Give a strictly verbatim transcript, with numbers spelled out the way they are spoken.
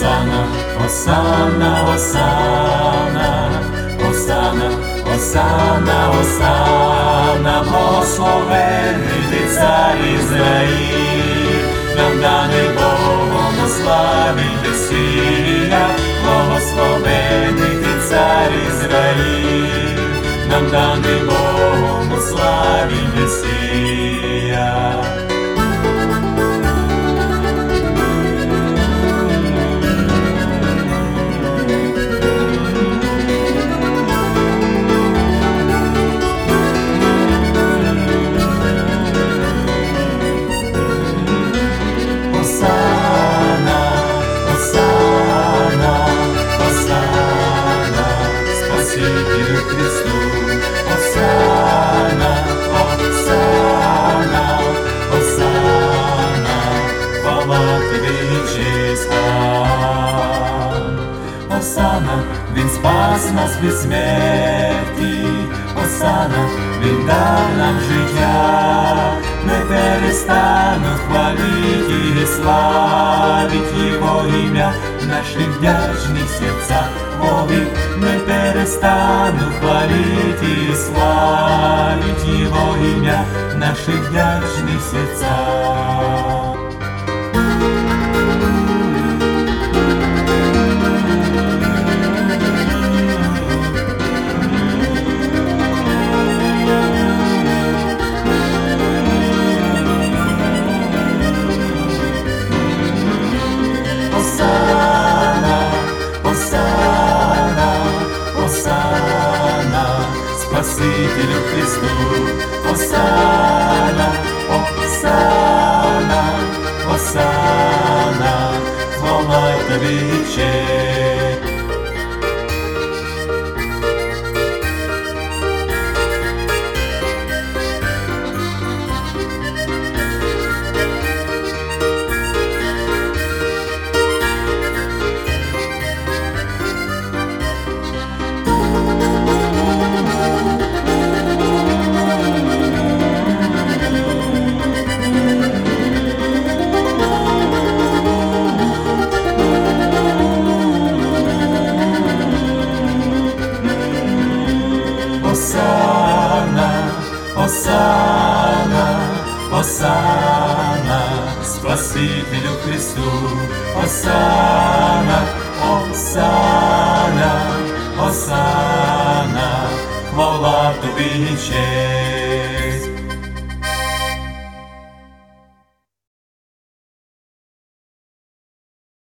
Осана, Осана, Осана, Осана, Осана, Осана, благословений ти цар Ізраїль, нам даний Богом у славі Месія, благословений ти цар Ізраїль, нам даний Богом у славі Месія. Осана, Осана, Осана, Спасителю Христу. Осана, Осана, Осана, хвала тобі і честь. Осана, він спас нас від смерті. Осана, він дав нам життя. Не перестану хвалить і славить Його ім'я в наших вдячних серцях. Вовік не перестану хвалить і славить Його ім'я в наших вдячних серцях. Осана, Осана, Осана, Спасителю Христу. Осана, Осана, Осана, хвала тобі і честь. Осана, Осана, Осана, Спасителю Христу. Осана, Осана, Осана, хвала тобі і честь.